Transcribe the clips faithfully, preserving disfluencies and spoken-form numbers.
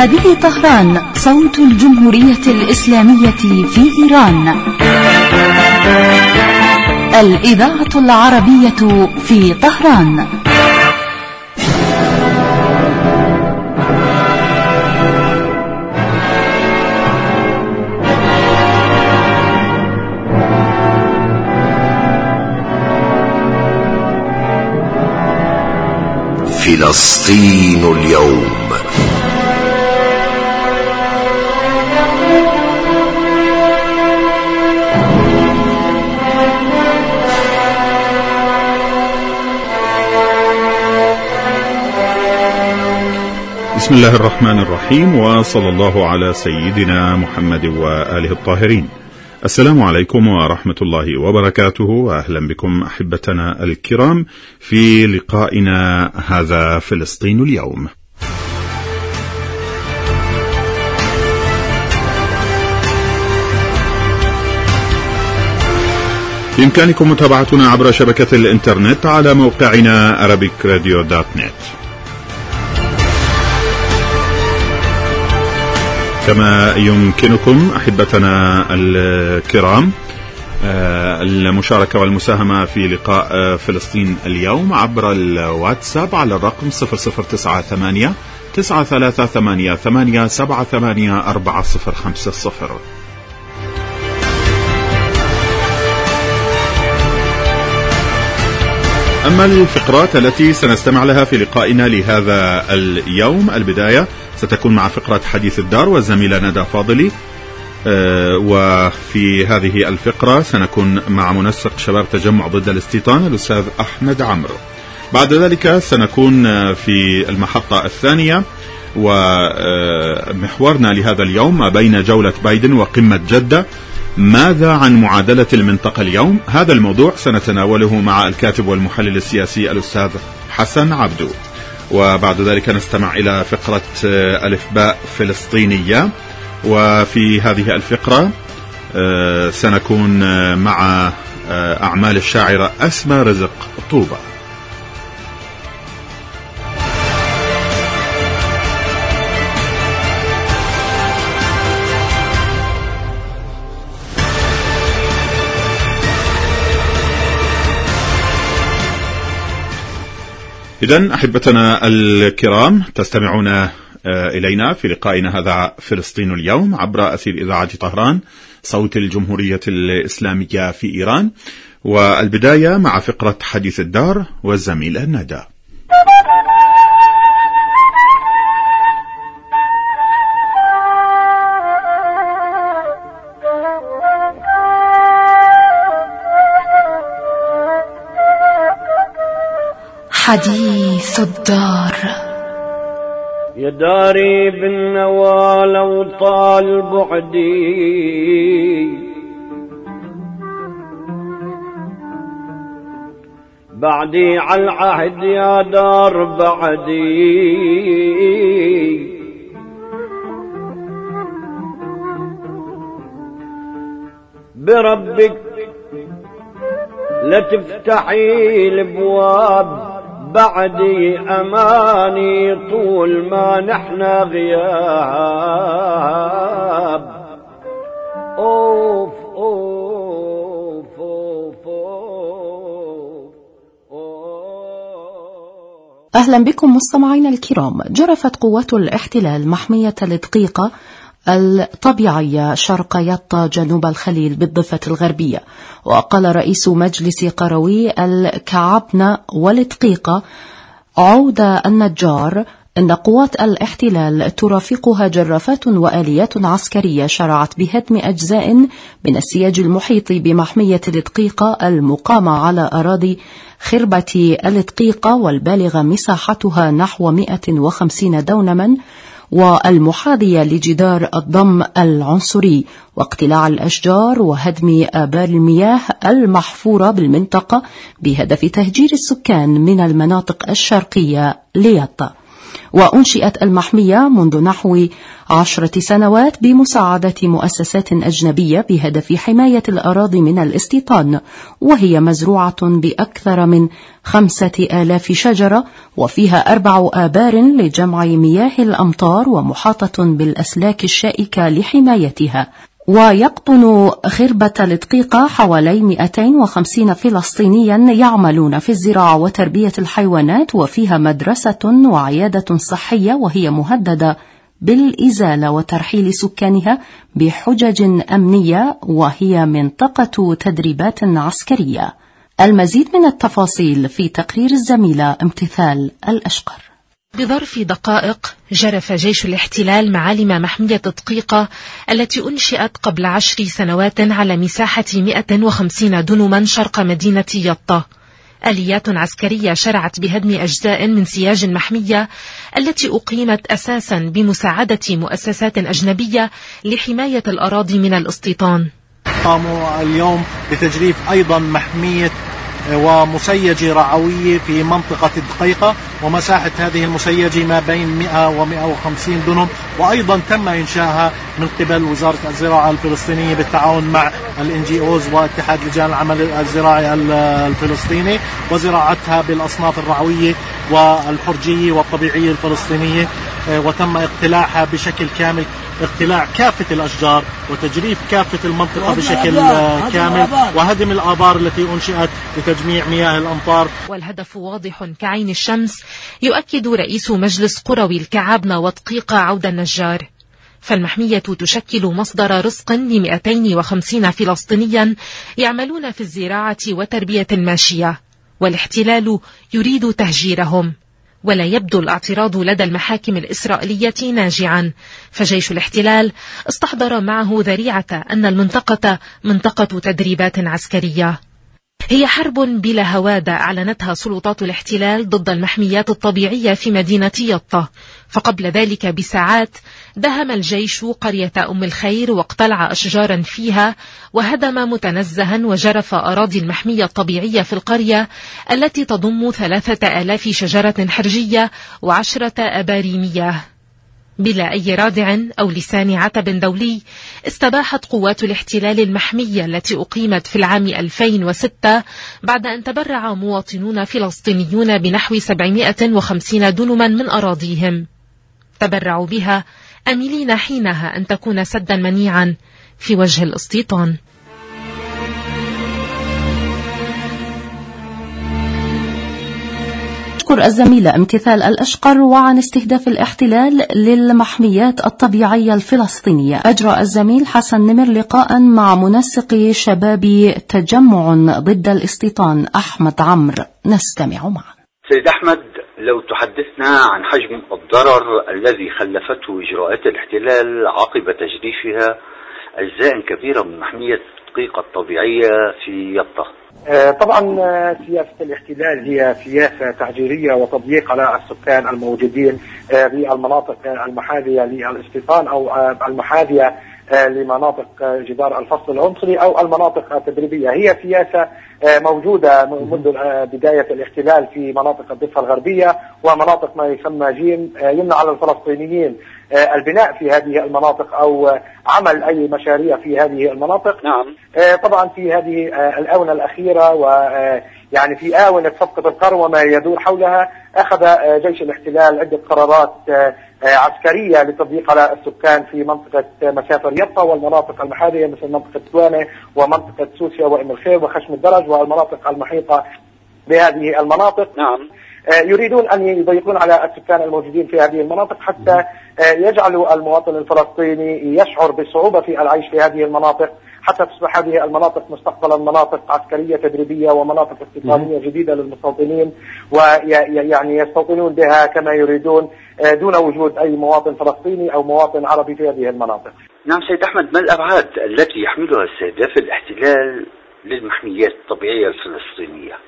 هذه طهران، صوت الجمهورية الإسلامية في إيران. الإذاعة العربية في طهران. فلسطين اليوم. بسم الله الرحمن الرحيم، وصلى الله على سيدنا محمد وآله الطاهرين. السلام عليكم ورحمة الله وبركاته، وأهلا بكم أحبتنا الكرام في لقائنا هذا فلسطين اليوم. بإمكانكم متابعتنا عبر شبكة الإنترنت على موقعنا أرابيك راديو دوت نت، كما يمكنكم أحبتنا الكرام المشاركة والمساهمة في لقاء فلسطين اليوم عبر الواتساب على الرقم صفر صفر تسعة ثمانية تسعة ثلاثة ثمانية ثمانية سبعة ثمانية أربعة صفر خمسة صفر. أما الفقرات التي سنستمع لها في لقائنا لهذا اليوم، البداية ستكون مع فقرة حديث الدار والزميلة ندى فاضلي، أه وفي هذه الفقرة سنكون مع منسق شباب تجمع ضد الاستيطان الأستاذ أحمد عمرو. بعد ذلك سنكون في المحطة الثانية، ومحورنا لهذا اليوم ما بين جولة بايدن وقمة جدة، ماذا عن معادلة المنطقة اليوم؟ هذا الموضوع سنتناوله مع الكاتب والمحلل السياسي الأستاذ حسن عبدو. وبعد ذلك نستمع إلى فقرة ألف باء فلسطينية، وفي هذه الفقرة سنكون مع أعمال الشاعرة أسمى رزق طوبة. إذن أحبتنا الكرام، تستمعون إلينا في لقائنا هذا فلسطين اليوم عبر أثير إذاعة طهران، صوت الجمهورية الإسلامية في إيران. والبداية مع فقرة حديث الدار والزميلة ندى. حديث الدار. يا داري بالنوى لو طال بعدي، بعدي على العهد يا دار بعدي، بربك لا تفتحي الابواب بعدي، أماني طول ما نحنا غياب. أوف أوف أوف أوف. أهلا بكم مستمعينا الكرام. جرفت قوات الاحتلال محمية الدقيقة الطبيعية شرق يطا جنوب الخليل بالضفة الغربية، وقال رئيس مجلس قروي الكعبنة والدقيقة عودة النجار إن قوات الاحتلال ترافقها جرافات وآليات عسكرية شرعت بهدم أجزاء من السياج المحيط بمحمية الدقيقة المقامة على أراضي خربة الدقيقة، والبالغة مساحتها نحو مئة وخمسين دونما، والمحاذية لجدار الضم العنصري، واقتلاع الأشجار وهدم آبار المياه المحفورة بالمنطقة بهدف تهجير السكان من المناطق الشرقية ليطا. وأنشئت المحمية منذ نحو عشرة سنوات بمساعدة مؤسسات أجنبية بهدف حماية الأراضي من الاستيطان، وهي مزروعة بأكثر من خمسة آلاف شجرة، وفيها أربع آبار لجمع مياه الأمطار، ومحاطة بالأسلاك الشائكة لحمايتها. ويقطن خربة الدقيقة حوالي مئتين وخمسين فلسطينيا يعملون في الزراعة وتربية الحيوانات، وفيها مدرسة وعيادة صحية، وهي مهددة بالإزالة وترحيل سكانها بحجج أمنية، وهي منطقة تدريبات عسكرية. المزيد من التفاصيل في تقرير الزميلة امتثال الأشقر. بظرف دقائق جرف جيش الاحتلال معالم محمية دقيقة التي أنشئت قبل عشر سنوات على مساحة مئة وخمسين دنما شرق مدينة يطا. آليات عسكرية شرعت بهدم أجزاء من سياج المحمية التي أقيمت أساسا بمساعدة مؤسسات أجنبية لحماية الأراضي من الاستيطان. قاموا اليوم بتجريف أيضا محمية ومسيجة رعوية في منطقة الدقيقة، ومساحة هذه المسيجة ما بين مئة ومئة وخمسين دنم، وأيضا تم إنشائها من قبل وزارة الزراعة الفلسطينية بالتعاون مع الإن جي أوز واتحاد لجان العمل الزراعي الفلسطيني، وزراعتها بالأصناف الرعوية والحرجية والطبيعية الفلسطينية، وتم اقتلاعها بشكل كامل، اقتلاع كافة الأشجار وتجريف كافة المنطقة بشكل كامل، وهدم الآبار التي أنشئت لتجميع مياه الأمطار. والهدف واضح كعين الشمس، يؤكد رئيس مجلس قروي الكعابنة ودقيقة عودة النجار، فالمحمية تشكل مصدر رزق ل مئتين وخمسين فلسطينيا يعملون في الزراعة وتربية الماشية، والاحتلال يريد تهجيرهم. ولا يبدو الاعتراض لدى المحاكم الإسرائيلية ناجعا، فجيش الاحتلال استحضر معه ذريعة أن المنطقة منطقة تدريبات عسكرية. هي حرب بلا هوادة أعلنتها سلطات الاحتلال ضد المحميات الطبيعية في مدينة يطا، فقبل ذلك بساعات دهم الجيش قرية أم الخير واقتلع أشجارا فيها، وهدم متنزها وجرف أراضي المحمية الطبيعية في القرية التي تضم ثلاثة آلاف شجرة حرجية وعشرة أبار مياه. بلا أي رادع أو لسان عتب دولي استباحت قوات الاحتلال المحمية التي أقيمت في العام ألفين وستة بعد أن تبرع مواطنون فلسطينيون بنحو سبعمائة وخمسين دنما من أراضيهم. تبرعوا بها أملين حينها أن تكون سدا منيعا في وجه الاستيطان. تذكر الزميلة امتثال الأشقر. وعن استهداف الاحتلال للمحميات الطبيعية الفلسطينية، أجرى الزميل حسن نمر لقاء مع منسق شباب تجمع ضد الاستيطان أحمد عمرو، نستمع معه. سيد أحمد، لو تحدثنا عن حجم الضرر الذي خلفته إجراءات الاحتلال عقب تجريفها أجزاء كبيرة من محمية دقيقة الطبيعية في يطا. طبعا سياسة الاحتلال هي سياسة تهجيرية وتضييق على السكان الموجودين بالمناطق المحاذية للاستيطان أو المحاذية لمناطق جدار الفصل العنصري أو المناطق التدريبية. هي سياسة موجودة منذ بداية الاحتلال في مناطق الضفة الغربية ومناطق ما يسمى جيم، يمنع على الفلسطينيين البناء في هذه المناطق أو عمل أي مشاريع في هذه المناطق. نعم. طبعا في هذه الآونة الأخيرة ويعني في آونة صفقة القرن وما يدور حولها، أخذ جيش الاحتلال عدة قرارات عسكرية لتضييق على السكان في منطقة مسافر يطا والمناطق المحاذية مثل منطقة توانة ومنطقة سوسيا وأم الخير وخشم الدرج والمناطق المحيطة بهذه المناطق. نعم. يريدون أن يضيقون على السكان الموجودين في هذه المناطق حتى يجعلوا المواطن الفلسطيني يشعر بالصعوبة في العيش في هذه المناطق، حتى تصبح هذه المناطق مستقبلا مناطق عسكرية تدريبية ومناطق استيطانية جديدة للمستوطنين، ويعني يستوطنون بها كما يريدون دون وجود أي مواطن فلسطيني أو مواطن عربي في هذه المناطق. نعم سيد أحمد، ما الأبعاد التي يحملها استهداف الاحتلال للمحميات الطبيعية الفلسطينية؟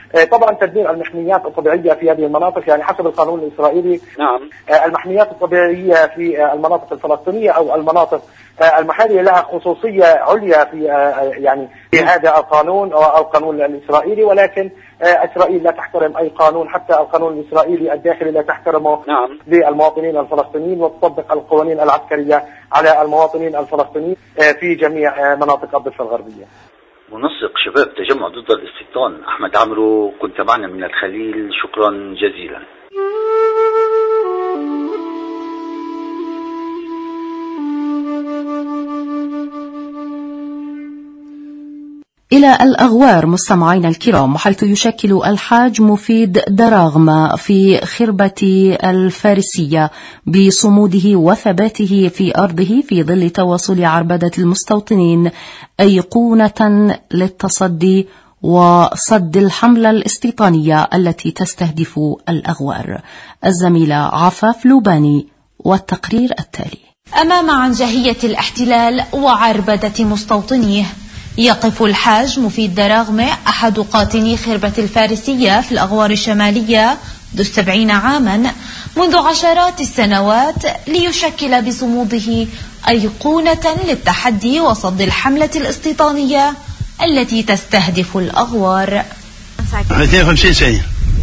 طبعا تدمير المحميات الطبيعية في هذه المناطق، يعني حسب القانون الإسرائيلي نعم المحميات الطبيعية في المناطق الفلسطينية أو المناطق المحلية لها خصوصية عليا في يعني في هذا القانون أو القانون الإسرائيلي، ولكن إسرائيل لا تحترم أي قانون، حتى القانون الإسرائيلي الداخلي لا تحترمه نعم. للمواطنين الفلسطينيين، وتطبق القوانين العسكرية على المواطنين الفلسطينيين في جميع مناطق الضفة الغربية. منسق شباب تجمع ضد الاستيطان أحمد عمرو، كنت معنا من الخليل، شكرا جزيلا. إلى الأغوار مستمعينا الكرام، حيث يشكل الحاج مفيد دراغمة في خربة الفارسية بصموده وثباته في أرضه في ظل تواصل عربدة المستوطنين أيقونة للتصدي وصد الحملة الاستيطانية التي تستهدف الأغوار. الزميلة عفاف لوباني والتقرير التالي. أمام عنجهية الاحتلال وعربدة مستوطنيه يقف الحاج مفيد دراغمة أحد قاطني خربة الفارسية في الأغوار الشمالية ذو السبعين عاما منذ عشرات السنوات، ليشكل بصموده أيقونة للتحدي وصد الحملة الاستيطانية التي تستهدف الأغوار. اثنين وخمسين سنة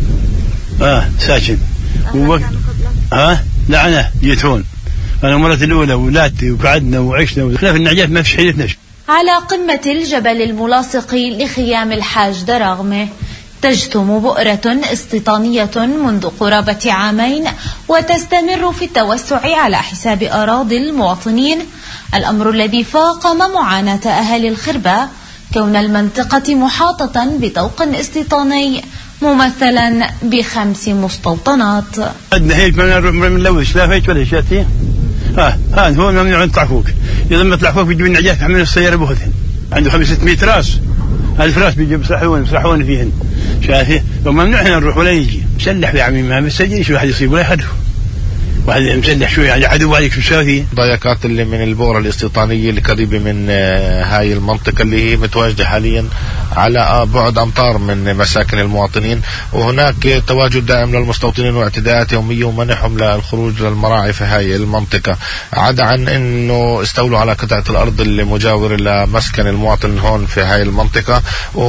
آه ساكن ووقت ها لا أنا جيت هون، أنا مرتي الأولى وولادتي وقعدنا وعشنا ودخلنا في النعجات ما فيش حيلتنا. على قمة الجبل الملاصق لخيام الحاج دراغمة تجثم بؤرة استيطانية منذ قرابة عامين، وتستمر في التوسع على حساب أراضي المواطنين، الأمر الذي فاقم معاناة أهالي الخربة كون المنطقة محاطة بطوق استيطاني ممثلا بخمس مستوطنات. عندنا هيك من لوش لا هيك ولا شاتين ها ها هو ممنوع يطلع فوق، إذا ما طلع فوق بيجيب النعجات يحملون السيارة بوخذهن، عنده خمسة مئة راس، هالفراس بيجي بيصحون بيصحون فيهن شايفه، وممنوع احنا نروح ولا يجي مسلح يا عمي، ما مسجل شو واحد يصيب ولا يحدف، واحد مسلح شوي يعني عدو عليك شو تسوي. ضيقات اللي من البؤرة الاستيطانية اللي قريبة من هاي المنطقة اللي هي متواجدة حاليا على بعد أمتار من مساكن المواطنين، وهناك تواجد دائم للمستوطنين واعتداءات يومية ومنعهم للخروج للمراعي في هاي المنطقة، عدا عن انه استولوا على قطعة الأرض اللي مجاورة لمسكن المواطن هون في هاي المنطقة،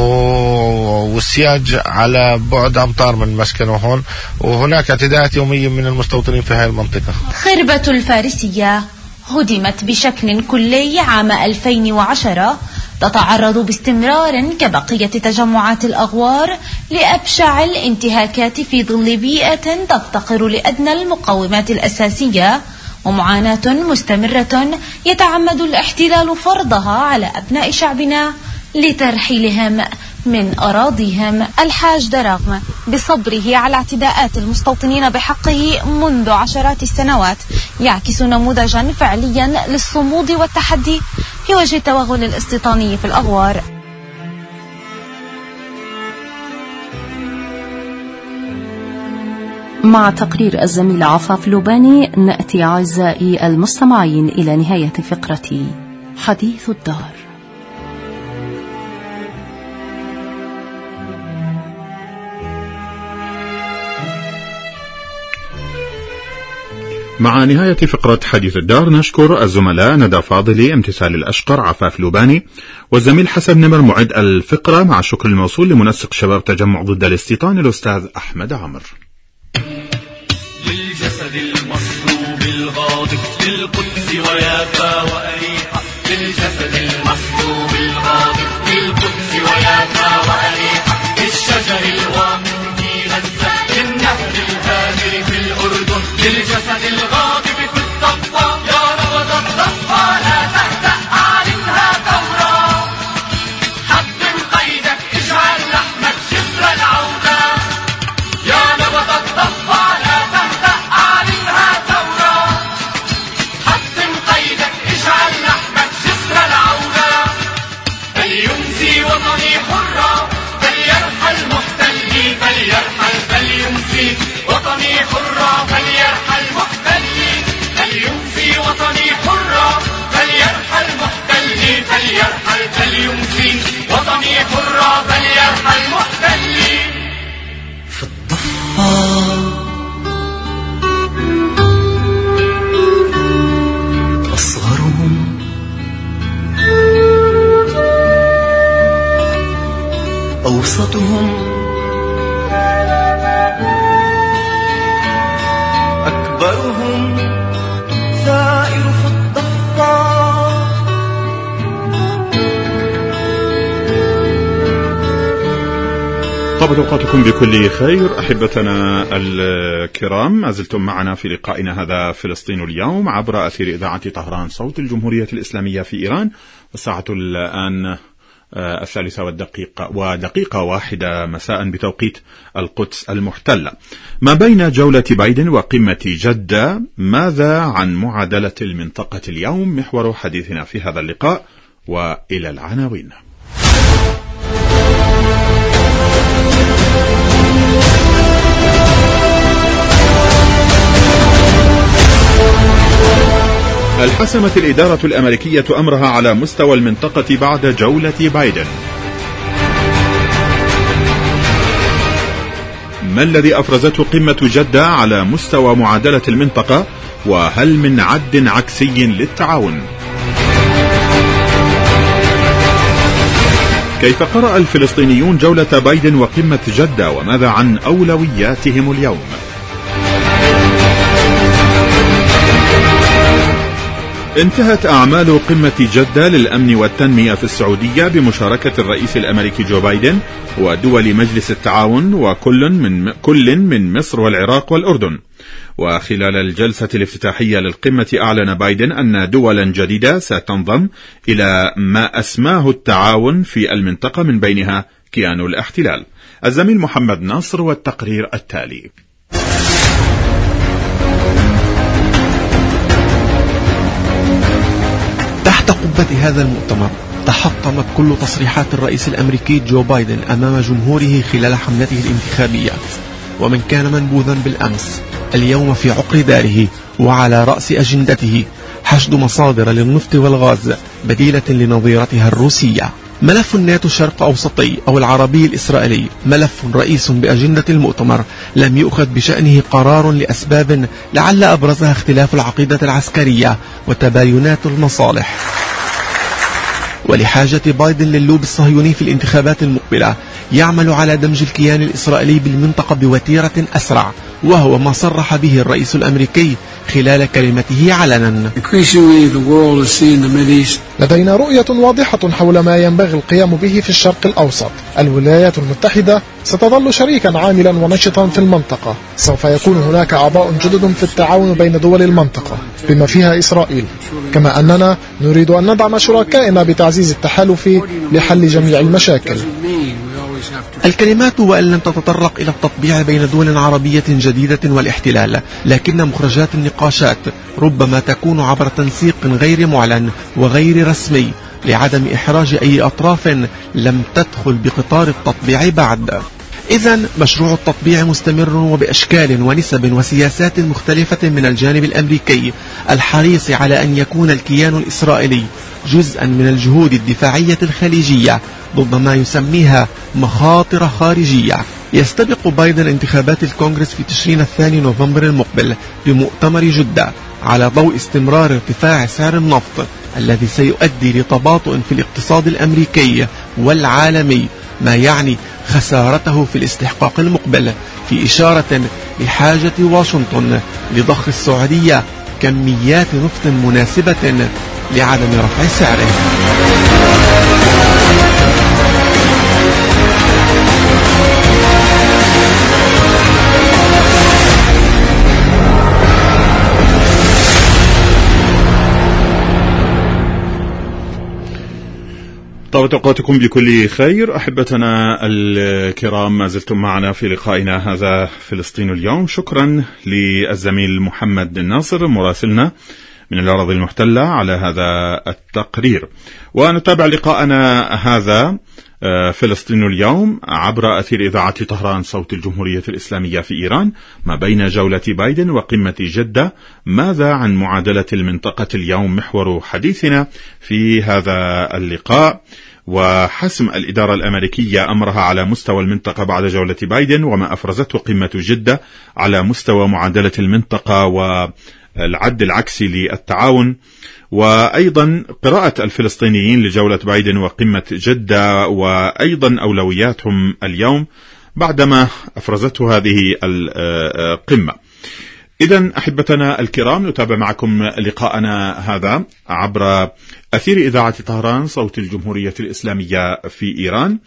والسياج على بعد أمتار من مسكنه هون، وهناك اعتداءات يومية من المستوطنين في هاي المنطقة. خربة الفارسية هدمت بشكل كلي عام ألفين وعشرة، تتعرض باستمرار كبقية تجمعات الأغوار لأبشع الانتهاكات في ظل بيئة تفتقر لأدنى المقومات الأساسية، ومعاناة مستمرة يتعمد الاحتلال فرضها على أبناء شعبنا لترحيلهم من أراضيهم. الحاج دراغمة بصبره على اعتداءات المستوطنين بحقه منذ عشرات السنوات يعكس نموذجا فعليا للصمود والتحدي في وجه التوغل الاستيطاني في الأغوار. مع تقرير الزميل عفاف لوباني نأتي أعزائي المستمعين إلى نهاية فقرة حديث الدار. مع نهاية فقرة حديث الدار نشكر الزملاء ندى فاضلي، امتثال الأشقر، عفاف لوباني، والزميل حسن نمر معد الفقرة، مع الشكر الموصول لمنسق شباب تجمع ضد الاستيطان الأستاذ أحمد عمر. للجسد المصلوب الغاضب للقدس ويافا وأريحة، للجسد المصلوب الغاضب للقدس ويافا وأريحة، للشجر الوامر في غزة، للنهر الهادر في الأردن، للجسد الغاضب في الضفة، يا رغد الضفة لا تهدأ أعلنها ثورة، حطم قيدك اجعل لحمك جسر العودة، يا نبض الضفة لا تهدأ أعلنها ثورة، حطم قيدك اجعل لحمك جسر العودة، فليمسي وطني حرة، فليرحل محتلي، فليرحل فليمسي وطني حرة، فليرحل محتلي، فليمسي وطني حرة، فليرحل محتلي، فليرحل فليمسي وطني حرة، فليرحل محتلي. أوسطهم أكبرهم ثائر في الضفة. طابت أوقاتكم بكل خير أحبتنا الكرام، ما زلتم معنا في لقائنا هذا فلسطين اليوم عبر أثير إذاعة طهران صوت الجمهورية الإسلامية في إيران. والساعة الآن الثالثة والدقيقة ودقيقة واحدة مساء بتوقيت القدس المحتلة. ما بين جولة بايدن وقمة جدة، ماذا عن معادلة المنطقة اليوم؟ محور حديثنا في هذا اللقاء، وإلى العناوين. الحسمت الإدارة الأمريكية أمرها على مستوى المنطقة بعد جولة بايدن. ما الذي أفرزته قمة جدة على مستوى معادلة المنطقة؟ وهل من عد عكسي للتعاون؟ كيف قرأ الفلسطينيون جولة بايدن وقمة جدة؟ وماذا عن أولوياتهم اليوم؟ انتهت أعمال قمة جدة للأمن والتنمية في السعودية بمشاركة الرئيس الأمريكي جو بايدن ودول مجلس التعاون، وكل من كل من مصر والعراق والأردن. وخلال الجلسة الافتتاحية للقمة أعلن بايدن أن دولا جديدة ستنضم إلى ما أسماه التعاون في المنطقة، من بينها كيان الاحتلال. الزميل محمد ناصر والتقرير التالي. تحت قبة هذا المؤتمر تحطمت كل تصريحات الرئيس الأمريكي جو بايدن أمام جمهوره خلال حملته الانتخابية، ومن كان منبوذا بالأمس اليوم في عقر داره وعلى رأس أجندته حشد مصادر للنفط والغاز بديلة لنظيرتها الروسية. ملف الناتو الشرق أوسطي أو العربي الإسرائيلي ملف رئيس بأجندة المؤتمر لم يؤخذ بشأنه قرار لأسباب لعل أبرزها اختلاف العقيدة العسكرية وتباينات المصالح. ولحاجة بايدن للوب الصهيوني في الانتخابات المقبلة يعمل على دمج الكيان الإسرائيلي بالمنطقة بوتيرة أسرع، وهو ما صرح به الرئيس الأمريكي خلال كلمته علنا. لدينا رؤية واضحة حول ما ينبغي القيام به في الشرق الأوسط. الولايات المتحدة ستظل شريكا عاملا ونشطا في المنطقة. سوف يكون هناك أعضاء جدد في التعاون بين دول المنطقة بما فيها إسرائيل، كما أننا نريد أن ندعم شركائنا بتعزيز التحالف لحل جميع المشاكل. الكلمات وإن لم تتطرق إلى التطبيع بين دول عربية جديدة والاحتلال، لكن مخرجات النقاشات ربما تكون عبر تنسيق غير معلن وغير رسمي لعدم إحراج أي أطراف لم تدخل بقطار التطبيع بعد. إذن مشروع التطبيع مستمر وبأشكال ونسب وسياسات مختلفة من الجانب الأمريكي الحريص على أن يكون الكيان الإسرائيلي جزءا من الجهود الدفاعية الخليجية ضد ما يسميها مخاطر خارجية. يستبق بايدن انتخابات الكونغرس في تشرين الثاني نوفمبر المقبل بمؤتمر جدة على ضوء استمرار ارتفاع سعر النفط الذي سيؤدي لتباطؤ في الاقتصاد الأمريكي والعالمي، ما يعني خسارته في الاستحقاق المقبل، في إشارة لحاجة واشنطن لضخ السعودية كميات نفط مناسبة لعدم رفع سعره. طابت أوقاتكم بكل خير أحبتنا الكرام، ما زلتم معنا في لقائنا هذا فلسطين اليوم. شكرا للزميل محمد ناصر مراسلنا من الأراضي المحتلة على هذا التقرير. ونتابع لقاءنا هذا فلسطين اليوم عبر أثير إذاعة طهران صوت الجمهورية الإسلامية في إيران. ما بين جولة بايدن وقمة جدة، ماذا عن معادلة المنطقة اليوم؟ محور حديثنا في هذا اللقاء. وحسم الإدارة الأمريكية أمرها على مستوى المنطقة بعد جولة بايدن، وما أفرزته قمة جدة على مستوى معادلة المنطقة والعد العكسي للتعاون. وأيضا قراءة الفلسطينيين لجولة بايدن وقمة جدة، وأيضا أولوياتهم اليوم بعدما أفرزته هذه القمة. إذن أحبتنا الكرام، نتابع معكم لقاءنا هذا عبر أثير إذاعة طهران صوت الجمهورية الإسلامية في إيران.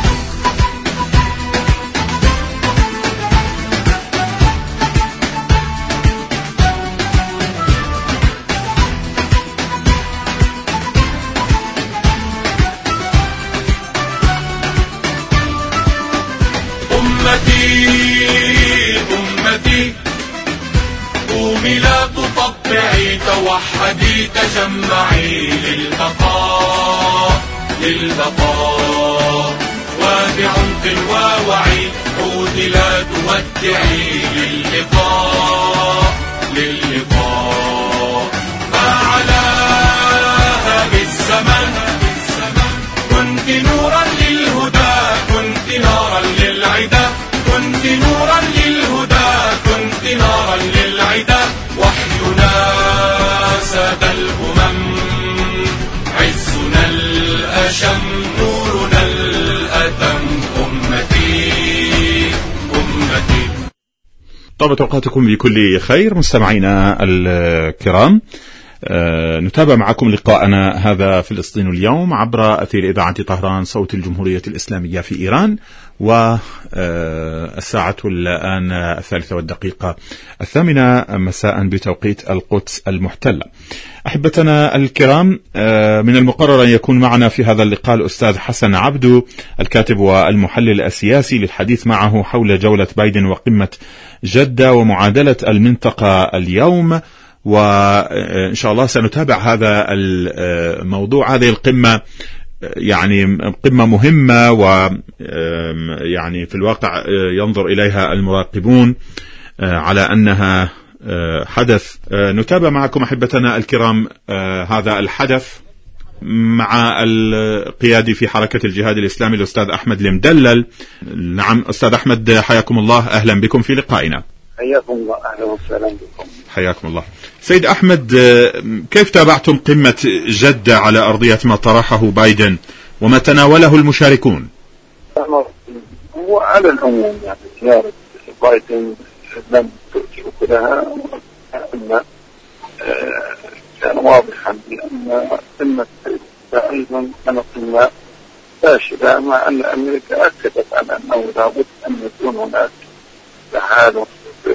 أمتي أمتي قومي لا تطبعي، توحدي تجمعي للبقاء للبقاء، وبعمق ووعي عودي لا تودعي، للقاء للقاء. فعلاها بالزمن كنت نورا للهدى، كنت نارا للعدا، كنت نورا للهدى، كنت نارا للعدا. وحينا ساد الأمم، عزنا الأشم، نورنا الأتم. أمتي أمتي. طابت أوقاتكم بكل خير مستمعينا الكرام. أه نتابع معكم لقاءنا هذا فلسطين اليوم عبر أثير إذاعة طهران صوت الجمهورية الإسلامية في إيران، والساعة الآن الثالثة والدقيقة الثامنة مساء بتوقيت القدس المحتلة. أحبتنا الكرام، من المقرر أن يكون معنا في هذا اللقاء الأستاذ حسن عبدو الكاتب والمحلل السياسي للحديث معه حول جولة بايدن وقمة جدة ومعادلة المنطقة اليوم. وإن شاء الله سنتابع هذا الموضوع، هذه القمة يعني قمة مهمة، ويعني في الواقع ينظر إليها المراقبون على أنها حدث. نتابع معكم أحبتنا الكرام هذا الحدث مع القيادي في حركة الجهاد الإسلامي الأستاذ أحمد المدلل. نعم أستاذ أحمد، حياكم الله، أهلا بكم في لقائنا. حياكم الله، أهلا وسهلا بكم. حياكم الله. سيد أحمد، كيف تابعتم قمة جدة على أرضية ما طرحه بايدن وما تناوله المشاركون؟ هو على العموم يعني زيارة بايدن لم تؤتي أكلها، أن كان واضحا بأن قمة جدة أيضا كانت قمة فاشلة، مع أن أمريكا أكدت على أنه لابد أن يكون هناك تحالف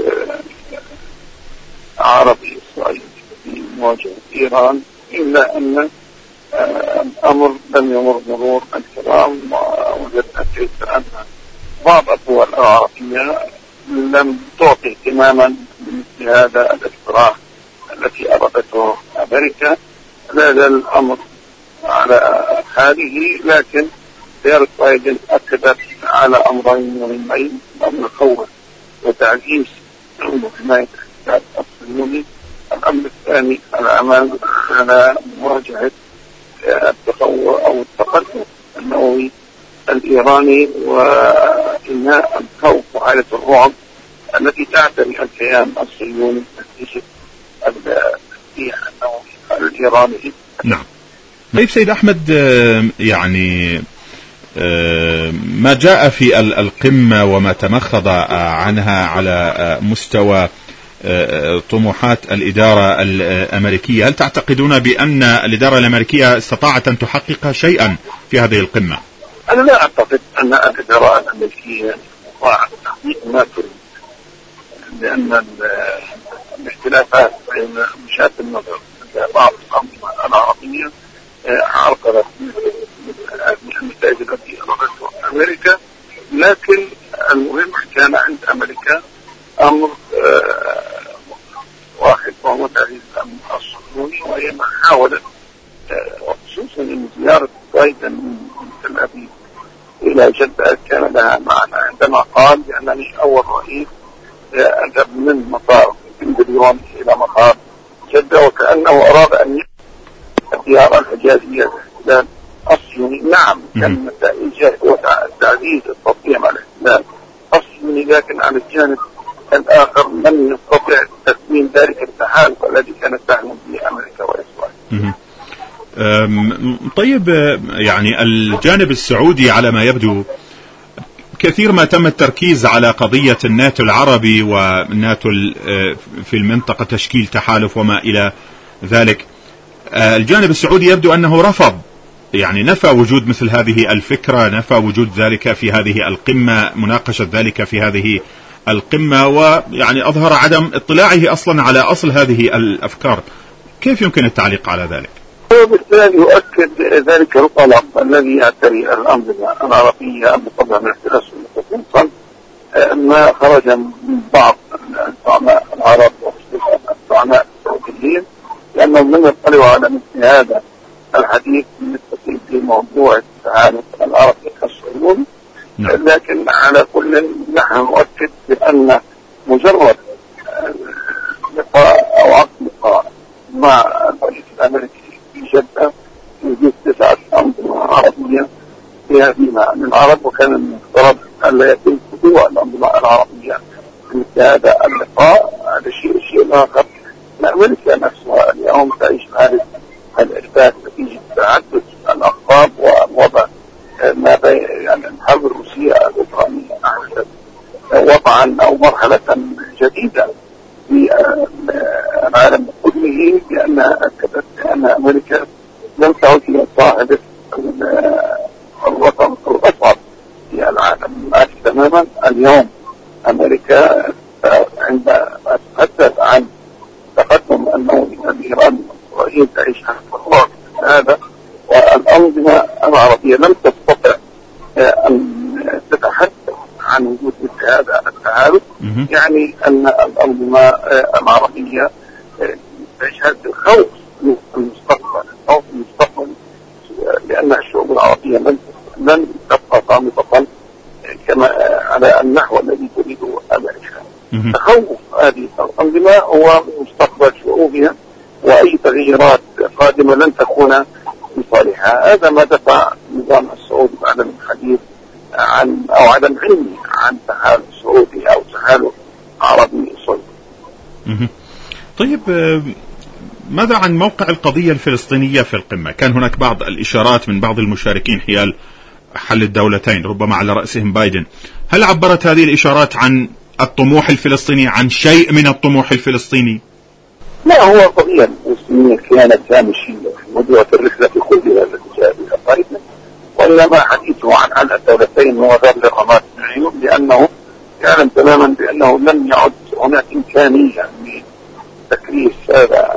عربي إسرائيلي في مواجهة إيران، إلا أن الأمر لم يمر مرور الكرام. ووجدنا كيف أن بعض الدول العربية لم تعطي اهتماما لمثل هذا الاقتراح التي أرادته أمريكا. لا زال الأمر على حاله، لكن زيارة بايدن أكدت على أمرين مهمين: الأمر الأول وتعزيز حماية الاحتلال الصهيوني، الأمر الثاني العمل على مواجهة التطور أو التقدم النووي الإيراني وإنهاء الخوف وحالة الرعب التي تعتري الكيان الصهيوني نتيجة التفتيح النووي الإيراني. نعم. طيب سيد أحمد، يعني ما جاء في القمة وما تمخض عنها على مستوى طموحات الإدارة الأمريكية، هل تعتقدون بأن الإدارة الأمريكية استطاعت أن تحقق شيئا في هذه القمة؟ أنا لا أعتقد أن الإدارة الأمريكية استطاعت تحقيق ما تريد، لأن الاختلافات بين وجهات النظر بعض الأنظمة العربية عرقلت النتائج التي أرادتها أمريكا. لكن المهم كان عند أمريكا أمر واحد، وهو تعزيز الأمن الصهيوني، وهي محاولة وخصوصا أن زيارة بايدن من تل أبيب إلى جدة كان لها معنى، عندما قال بأنني أول رئيس أذهب من مطار بن غوريون إلى مطار جدة، وكأنه أراد أن يحدث الزيارة الحجازية للاحتلال الصهيوني. نعم كان نتائجها وتعزيز التطبيع مع الاحتلال الصهيوني، لكن على الجانب الآخر لم يستطع تكوين ذلك التحالف الذي كانت تحلم به أمريكا وإسرائيل. طيب يعني الجانب السعودي على ما يبدو كثير ما تم التركيز على قضية الناتو العربي والناتو في المنطقة تشكيل تحالف وما إلى ذلك. الجانب السعودي يبدو أنه رفض، يعني نفى وجود مثل هذه الفكرة، نفى وجود ذلك في هذه القمة، مناقشة ذلك في هذه القمة، ويعني أظهر عدم اطلاعه أصلا على أصل هذه الأفكار. كيف يمكن التعليق على ذلك؟ وبالتالي يؤكد ذلك الطلب الذي يعتري الأنظمة العربية المقدمة من احتلال خصوصا ما خرج من بعض الزعماء العرب والزعماء السعوديين، لأنهم لم يطلعوا على مثل هذا الحديث بالنسبة لموضوع التعارف العربي الصهيوني. لكن على كل نحن نؤكد بأن مجرد لقاء أو عقد لقاء مع الرئيس الأمريكي في جدة يوجد تسعة أنظمة عربية فيها ديما للعرب، وكان من المفترض ألا يتم خضوع الأنظمة العربية مثل هذا اللقاء. هذا شيء الشيء الآخر، أمريكا نفسها اليوم تعيش حالة الإثبات نتيجة تعدد الأقطاب ووضع ما بين يعني الحرب الروسية الأوكرانية أحدثت وضعا أو مرحلة جديدة في العالم كله، بأنها أكدت بأن أمريكا لم تعد هي صاحبة الوطن الأصغر في العالم. تماما اليوم أمريكا عندما تتحدث عن تقدم النووي الإيراني وإسرائيل تعيش حالة هذا، والأنظمة العربية لم تستطع أن تتحدث عن وجود مثل هذا التعارف، يعني أن الأنظمة العربية تعيش هذا الخوف من المستقبل، الخوف من المستقبل، لأن الشعوب العربية لن لن تبقى صامتة كما على النحو الذي تريده أمريكا. تخوف هذه الأنظمة هو مستقبل شعوبها، وأي تغييرات قادمة لن تكون لصالحها. هذا ما دفع النظام السعودي بعدم الحديث عن أو عدم علمه عن تحالف سعودي أو تحالف عربي صلب. طيب ماذا عن موقع القضية الفلسطينية في القمة؟ كان هناك بعض الإشارات من بعض المشاركين حيال حل الدولتين ربما على رأسهم بايدن. هل عبرت هذه الإشارات عن الطموح الفلسطيني، عن شيء من الطموح الفلسطيني؟ لا، هو القضية الفلسطينية كانت هامشية في موضوع الرحلة في كلها التي جاء بها بايدن، وإنما حديثه عن حل الدولتين هو غير لغمات العيون، لأنه يعلم تماما بأنه لم يعد هناك إمكانية لتكريس هذا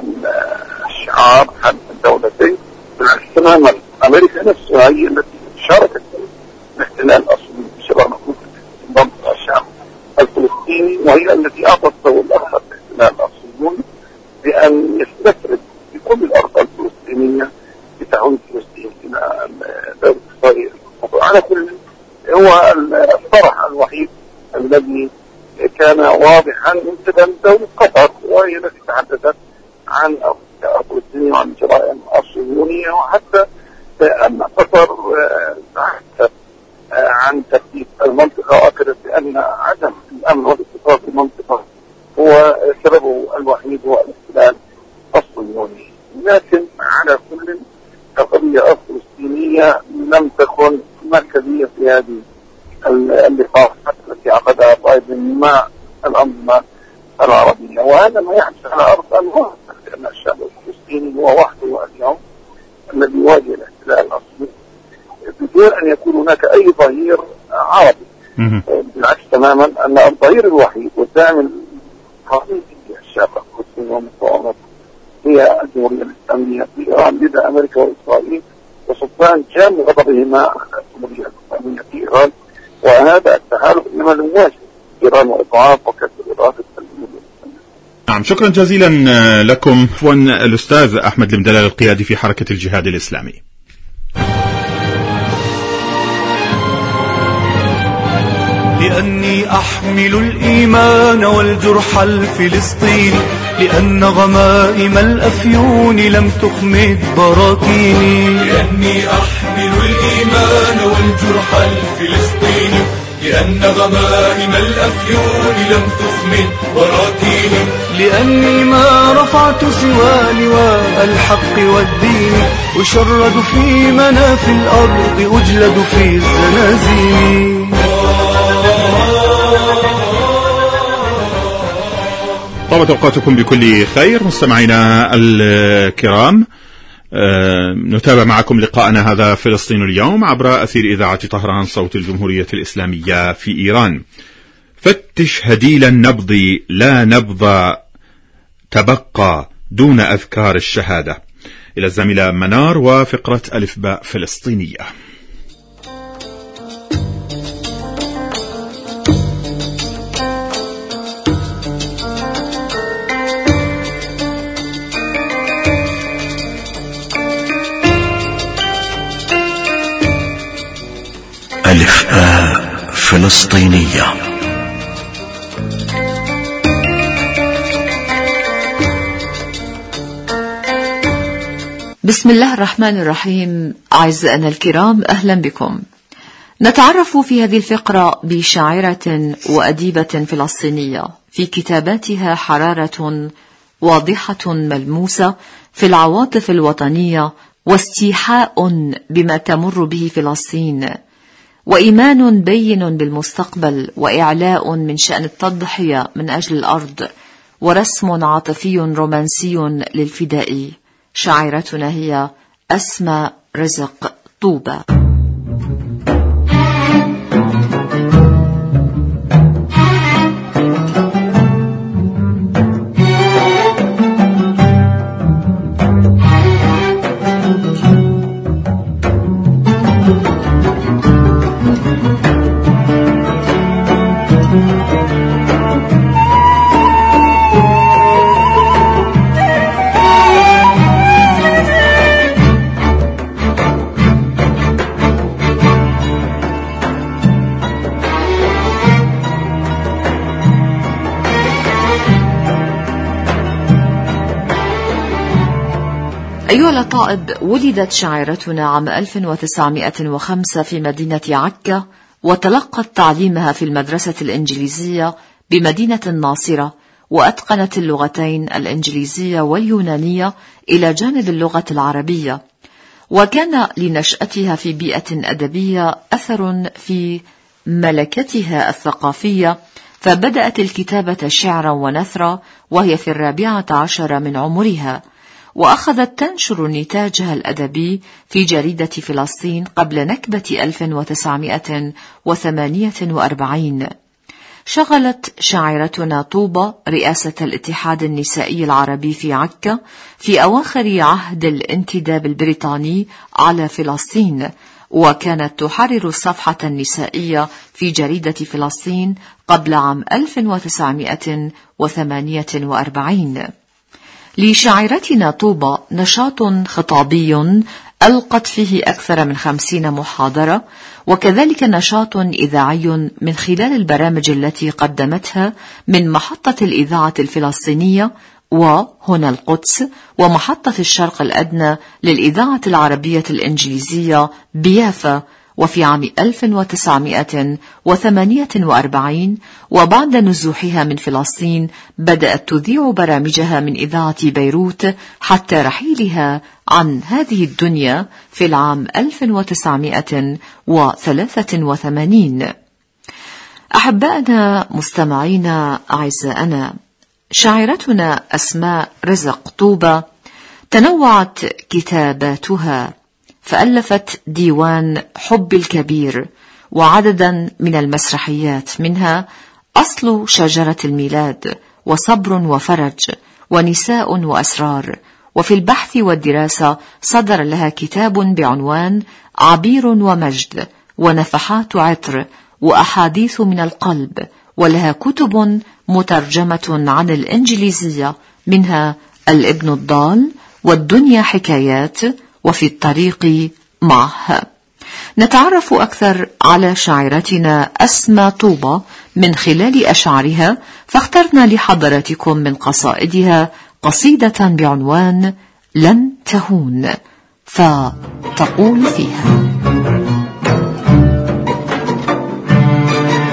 الشعار حل الدولتين. بالعكس تماما أمريكا نفسها هي التي شاركت في الاحتلال الأصلي بشبه مخلوق ضد الشعب الفلسطيني، وهي التي أعطت الضوء الأخضر للاحتلال الأصلي بأن يستفرد في كل الأرض الفلسطينية بتعويض فلسطين إلى دولة إسرائيل. على كل هو الطرح الوحيد الذي كان واضحا من قبل دولة قطر، وهي التي تحدثت عن الفلسطينيين وعن الجرائم الصهيونية، وحتى أن قطر تحدثت عن ترتيب المنطقة، وأكدت بأن عدم الأمن والاستقرار في المنطقة هو سببه الوحيد هو الاحتلال الصهيوني. لكن على كل القضية الفلسطينية لم تكن مركزية في هذه اللقاءات التي عقدها بايدن مع الأنظمة العربية، وهذا ما يحدث على أرض الواقع، لأن الشعب الفلسطيني هو وحده اليوم الذي يواجه الاحتلال الأصلي بدون أن يكون هناك أي ظهير عربي. بالعكس تماما أن الظهير الوحيد والداعم الحقيقي للشعب الفلسطيني ومقاومته هي الجمهورية الإسلامية في إيران، لدى أمريكا وإسرائيل وسلطان جام غضبهما الجمهورية الإسلامية في إيران، وهذا التحالف إنما لمواجهة إيران وإضعاف وكسر إرادة الجمهورية الإسلامية. نعم، شكرا جزيلا لكم الأستاذ أحمد المدلال القيادي في حركة الجهاد الإسلامي. لأني أحمل الإيمان والجرح الفلسطيني، لأن غمائم الأفيون لم تخمد براكيني. لأني أحمل الإيمان والجرح الفلسطيني، لأن غمائم الأفيون لم تخمد وراكيهم، لأني ما رفعت سوى لواء الحق والدين، أشرد في مناف الأرض أجلد في الزنازين. طابت أوقاتكم بكل خير مستمعينا الكرام. أه نتابع معكم لقاءنا هذا فلسطين اليوم عبر أثير إذاعة طهران صوت الجمهورية الإسلامية في إيران. فتش هديل النبض لا نبض تبقى دون أذكار الشهادة. إلى الزميلة منار وفقرة ألف باء فلسطينية. ألف باء فلسطينية. بسم الله الرحمن الرحيم. أعزائنا الكرام، أهلا بكم. نتعرف في هذه الفقرة بشاعرة وأديبة فلسطينية في كتاباتها حرارة واضحة ملموسة في العواطف الوطنية، واستيحاء بما تمر به فلسطين، وإيمان بين بالمستقبل، وإعلاء من شأن التضحية من أجل الأرض، ورسم عاطفي رومانسي للفداء. شاعرتنا هي أسماء رزق طوبة. أيها الأطائب، ولدت شاعرتنا عام ألف وتسعمائة وخمسة في مدينة عكا، وتلقت تعليمها في المدرسة الإنجليزية بمدينة الناصرة، وأتقنت اللغتين الإنجليزية واليونانية إلى جانب اللغة العربية. وكان لنشأتها في بيئة أدبية أثر في ملكتها الثقافية، فبدأت الكتابة شعرا ونثرا وهي في الرابعة عشر من عمرها، وأخذت تنشر نتاجها الأدبي في جريدة فلسطين قبل نكبة ألف وتسعمائة وثمانية وأربعين. شغلت شاعرتنا طوبة رئاسة الاتحاد النسائي العربي في عكا في أواخر عهد الانتداب البريطاني على فلسطين، وكانت تحرر الصفحة النسائية في جريدة فلسطين قبل عام ألف وتسعمائة وثمانية وأربعين. لشاعرتنا طوبة نشاط خطابي ألقت فيه أكثر من خمسين محاضرة، وكذلك نشاط إذاعي من خلال البرامج التي قدمتها من محطة الإذاعة الفلسطينية وهنا القدس، ومحطة الشرق الأدنى للإذاعة العربية الإنجليزية بيافا. وفي عام ألف وتسعمائة وثمانية وأربعين وبعد نزوحها من فلسطين بدأت تذيع برامجها من إذاعة بيروت حتى رحيلها عن هذه الدنيا في العام ألف وتسعمائة وثلاثة وثمانين. أحبائنا مستمعينا أعزائنا، شاعرتنا أسماء رزق طوبة تنوعت كتاباتها، فألفت ديوان حب الكبير وعددا من المسرحيات، منها أصل شجرة الميلاد، وصبر وفرج، ونساء وأسرار. وفي البحث والدراسة صدر لها كتاب بعنوان عبير ومجد، ونفحات عطر، وأحاديث من القلب. ولها كتب مترجمة عن الإنجليزية، منها الابن الضال، والدنيا حكايات، وفي الطريق معها. نتعرف أكثر على شاعرتنا أسماء طوبة من خلال أشعارها، فاخترنا لحضراتكم من قصائدها قصيدة بعنوان لن تهون، فتقول فيها: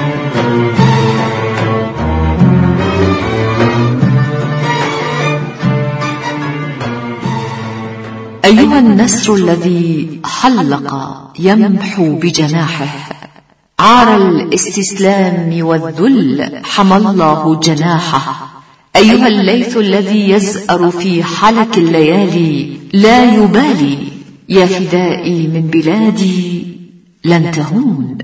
أيها النسر الذي حلق يمحو بجناحه، عار الاستسلام والذل حمى الله جناحه. أيها الليث الذي يزأر في حلك الليالي لا يبالي، يا فدائي من بلادي لن تهون.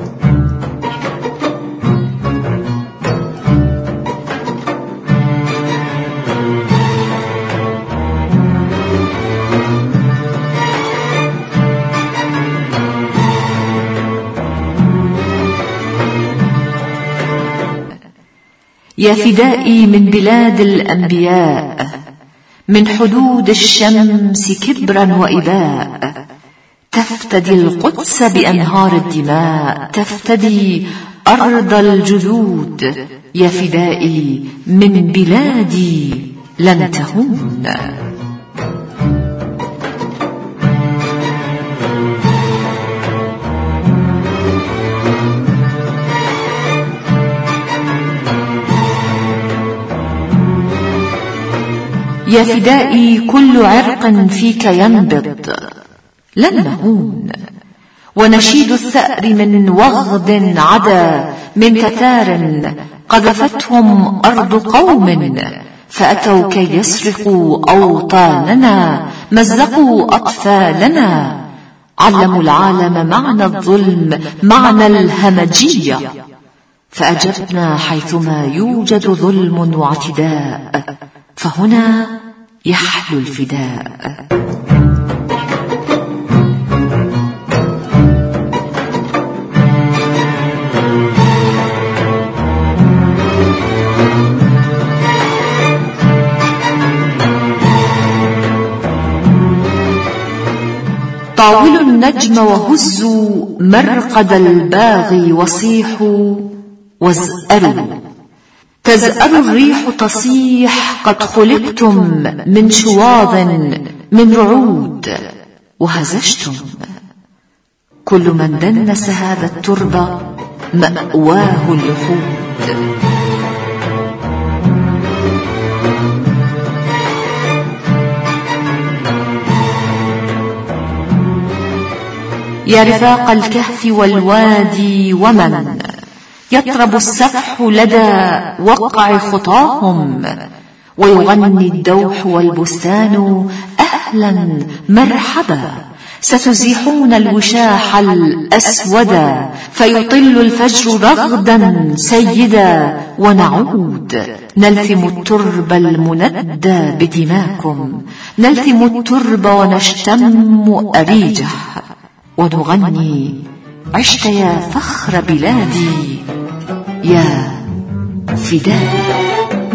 يا فدائي من بلاد الأنبياء، من حدود الشمس كبرا وإباء، تفتدي القدس بأنهار الدماء، تفتدي أرض الجدود. يا فدائي من بلادي لن تهون. يا فدائي كل عرق فيك ينبض لن نهون. ونشيد الثأر من وغد عدا من تتار، قذفتهم أرض قوم فأتوا كي يسرقوا أوطاننا، مزقوا أطفالنا، علموا العالم معنى الظلم معنى الهمجية، فأجبنا حيثما يوجد ظلم واعتداء، فهنا يحلو الفداء. طاولوا النجم وهزوا مرقد الباغي وصيحوا وازأروا، تزأر الريح تصيح قد خلقتم من شواظ من رعود، وهزجتم كل من دنس هذا التربة مأواه اللحود. يا رفاق الكهف والوادي ومن يطرب السفح لدى وقع خطاهم، ويغني الدوح والبستان أهلا مرحبا، ستزيحون الوشاح الأسودا، فيطل الفجر رغدا سيدا، ونعود نلثم الترب المندى بدماكم، نلثم الترب ونشتم أريجه، ونغني عشت يا فخر بلادي يا فدائي.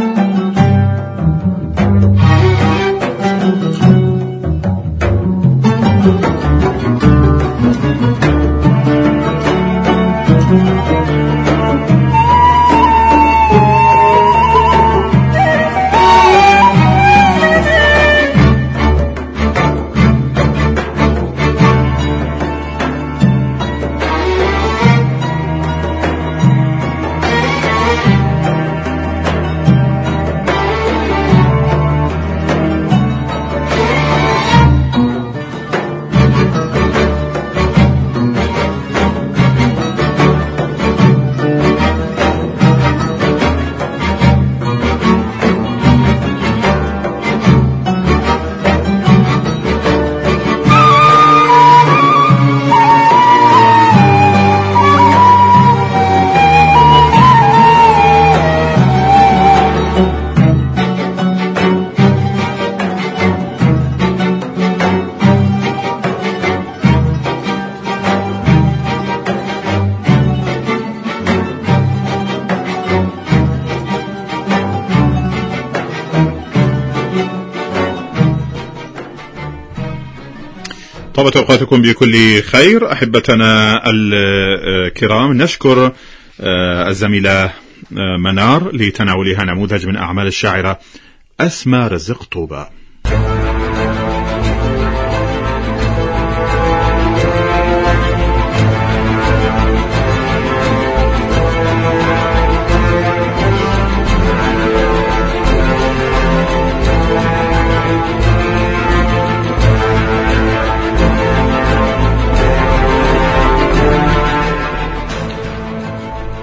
طابت أوقاتكم بكل خير أحبتنا الكرام. نشكر الزميلة منار لتناولها نموذج من أعمال الشاعرة أسماء رزق طوبة.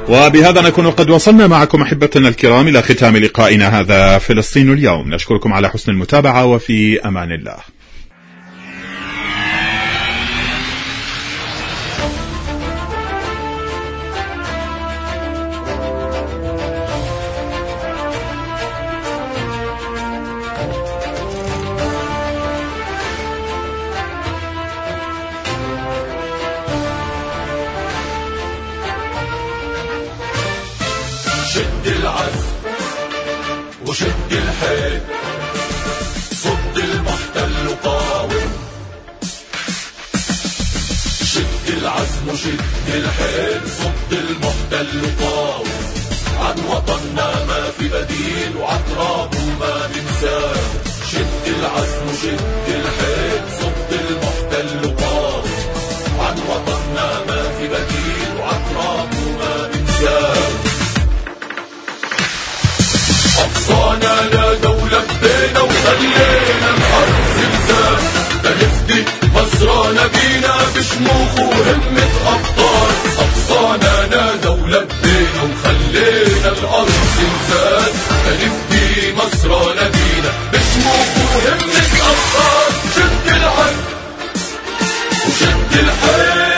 وبهذا نكون قد وصلنا معكم أحبتنا الكرام إلى ختام لقائنا هذا فلسطين اليوم. نشكركم على حسن المتابعة وفي أمان الله. شد العزم وشد الحيل، صد المحتل وقاوم. شد العزم وشد الحيل، صد المحتل وقاوم. عن وطننا ما في بديل وعن ترابه ما ننساه. شد العزم وشد الحيل، صد المحتل وقاوم. عن وطننا ما في بديل وعن ترابه ما ننساه. أقصانا لا دولة بدينا وخلينا الأرض زلزال. تنفدي مصرانا بينا بشموخ وهمة أبطال. أقصانا لا دولة بدينا وخلينا الأرض زلزال. تنفدي مصرانا بينا بشموخ وهمة أبطال. شد العزم وشد الحيل،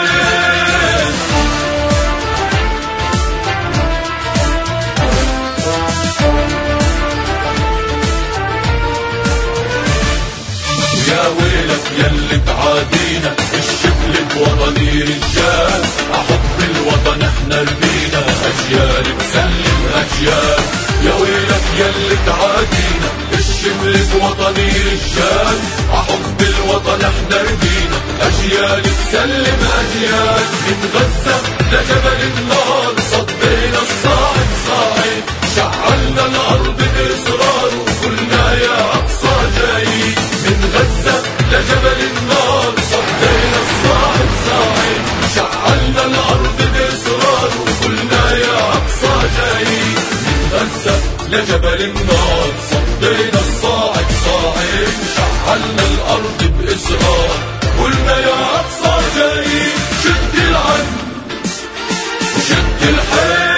يا ويلك يلي تعادينا الشبل بوطني رجال. أحب الوطن احنا ربينا أجيال بسلم أجيال. يا ويلك يلي تعادينا الشبل بوطني رجال. أحب الوطن احنا ربينا أجيال بسلم أجيال. من غزة لجبل النار صدينا الصاعد صاعد. شعلنا الأرض بإصرار وقلنا يا أقصى جاي. من غزة لجبل النار صدينا الصاعد صاعد. شعلنا الأرض بإصرار وقلنا يا أقصى جاي. من غزة لجبل النار صدينا الصاعد صاعد. شعلنا الأرض بإصرار قلنا يا أقصى جاي. شد العزم وشد الحيل،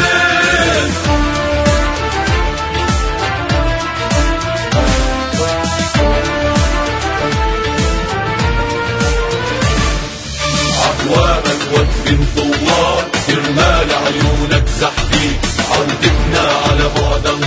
عقوامك وقف ثوار. ترمال عيونك زحفي عودتنا على بعد